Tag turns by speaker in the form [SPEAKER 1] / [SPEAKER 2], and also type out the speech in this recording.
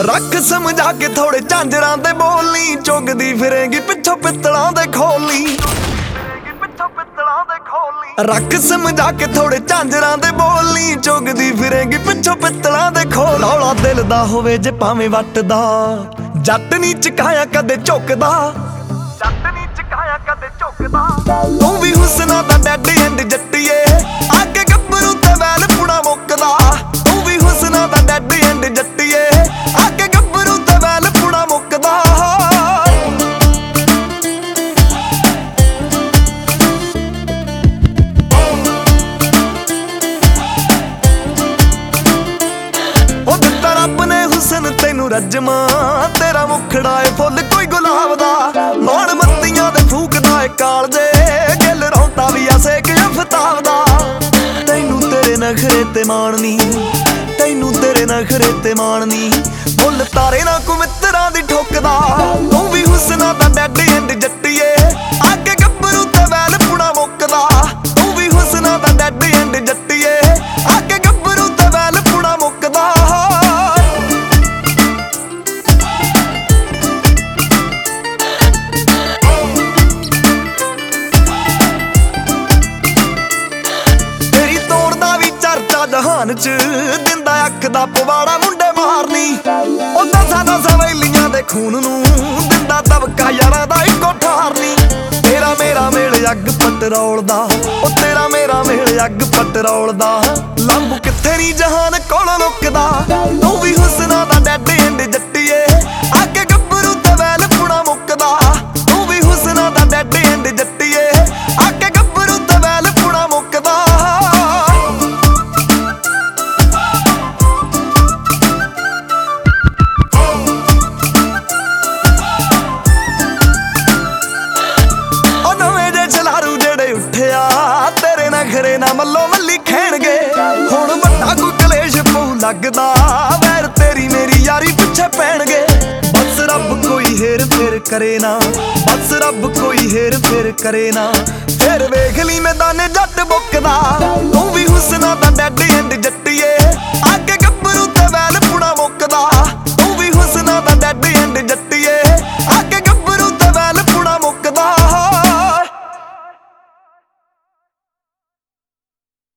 [SPEAKER 1] ਰੱਖ ਸਮਝਾ ਕੇ ਥੋੜੇ ਝਾਂਜਰਾਂ ਦੇ ਬੋਲੀ, ਚੁਗਦੀ ਫਿਰੇਂਗੀ ਪਿੱਛੋਂ ਪਿੱਤਲਾਂ ਦੇ ਖੋਲੀ। ਰੱਖ ਸਮਝਾ ਕੇ ਥੋੜੇ ਝਾਂਜਰਾਂ ਦੇ ਬੋਲੀ, ਚੁਗਦੀ ਫਿਰੇਂਗੀ ਪਿੱਛੋਂ ਪਿੱਤਲਾਂ ਦੇ ਖੋਲ। ਹੌਲਾ ਦਿਲ ਦਾ ਹੋਵੇ ਜੇ ਭਾਵੇਂ ਵੱਟਦਾ, ਜੱਟ ਨੀ ਚਕਾਇਆ ਕਦੇ ਝੁਕਦਾ, ਜੱਟ ਨੀ ਚਕਾਇਆ ਕਦੇ ਝੁਕਦਾ। ਤੂੰ ਵੀ ਹੁਸਨਾ ਦਾ ਡੈਡ ਐਂਡ ਜੱਟੀਏ, ਅੱਗੇ ਗੱਭਰੂ ਤੇ ਵੈਲ ਪੁਣਾ ਮੁੱਕਦਾ। ਤੂੰ ਵੀ ਹੁਸਨਾ ਦਾ ਡੈਡ ਐਂਡ ਜੱਟੀਏ, ਅੱਗੇ ਗੱਭਰੂ ਤੇ ਵੈਲ ਪੁਣਾ ਮੁੱਕਦਾ। ਉਹ ਦਿੱਤਾ ਰੱਬ ਨੇ ਹੁਸਨ ਤੈਨੂੰ ਰੱਜਮਾ, ਤੇਰਾ ਮੁਖੜਾ ਏ ਫੁੱਲ ਕੋਈ ਗੁਲਾਬ ਦਾ। ਮੌਣ ਮੱਤੀਆਂ ਦੇ ਫੂਕਦਾ ਏ ਕਾਲਜੇ, ਗਿੱਲ ਰੌਂਤਾ ਵੀ ਆ ਸੇਕ ਅਫਤਾਬ ਦਾ। ਤੈਨੂੰ ਤੇਰੇ ਨਖਰੇ ਤੇ ਮਾਣ ਨੀ, ਤੈਨੂੰ ਤੇਰੇ ਨਖਰੇ ਤੇ ਮਾਣ ਨੀ, ਮੁੱਲ ਤਾਰੇ ਨਾ ਕੋ ਮਿੱਤਰਾਂ ਦੀ ਠੋਕਦਾ। ਤੂੰ ਵੀ ਹੁਸਨਾ ਦਾ ਡੈਡ ਐਂਡ ਜੱਟੀਏ, ਅੱਗੇ ਗੱਭਰੂ ਤੇ ਵੈਲ ਪੁਣਾ ਮੁੱਕਦਾ। ਤੂੰ ਵੀ ਹੁਸਨਾ ਦਾ ਡੈਡ ਐਂਡ ਜੱਟੀਏ, ਅੱਗੇ ਗੱਭਰੂ ਤੇ ਵੈਲ ਪੁਣਾ ਮੁੱਕਦਾ। ਤੇਰੀ ਤੋੜ ਦਾ ਵੀ ਚਰਚਾ ਜਹਾਨ ਚ, ਦਿੰਦਾ ਅੱਖ ਦਾ ਪਵਾੜਾ ਮੁੰਡੇ ਮਾਰਨੀ। ਉਹ ਦਸਾਂ ਵੈਲੀਆਂ ਦੇ ਖੂਨ ਨੂੰ, ਦਿੰਦਾ ਦਬਕਾ ਯਾਰਾਂ ਦਾ ਇੱਕੋ ਠਾਰਨੀ। ਤੇਰਾ ਮੇਰਾ ਮੇਲ ਅੱਗ ਪਟਰੋਲ ਦਾ, ਉਹ ਤੇਰਾ ਮੇਰਾ ਮੇਲ ਅੱਗ ਪਟਰੋਲ ਦਾ। ਲੰਬੂ ਕਿੱਥੇ ਨੀ ਜਹਾਨ ਕੋਲ ਲੁਕਦਾ। ਤੂੰ ਵੀ ਹੁਸਨਾ ਦਾ ਡੈਡ ਐਂਡ ਜੱਟੀਏ, ਅੱਗੇ ਗੱਭਰੂ ਤੇ ਵੈਲ ਪੁਣਾ ਮੁੱਕਦਾ। ਤੂੰ ਵੀ ਹੁਸਨਾ ਦਾ ਡੈਡ ਐਂਡ ਜੱਟੀਏ, ਅੱਗੇ ਗੱਭਰੂ ਤੇ ਵੈਲ ਪੁਣਾ ਮੁੱਕਦਾ। ਤੇਰੇ ਨਖਰੇ ਨਾ ਮੱਲੋ ਮੱਲੀ ਖੈਣਗੇ, ਹੁਣ ਵੱਡਾ ਕੋਈ ਕਲੇਸ਼ ਪਊ ਲੱਗਦਾ। ਵੈਰ ਤੇਰੀ ਮੇਰੀ ਯਾਰੀ ਪਿੱਛੇ ਪੈਣਗੇ। ਬਸ ਰੱਬ ਕੋਈ ਹੇਰ ਫੇਰ ਕਰੇ ਨਾ, ਬਸ ਰੱਬ ਕੋਈ ਹੇਰ ਫੇਰ ਕਰੇ ਨਾ। ਫਿਰ ਵੇਖ ਲਈ ਮੈਦਾਨੇ ਜੱਟ ਬੁੱਕਦਾ। ਤੂੰ ਵੀ ਹੁਸਨਾ ਦਾ ਡੈਡ ਐਂਡ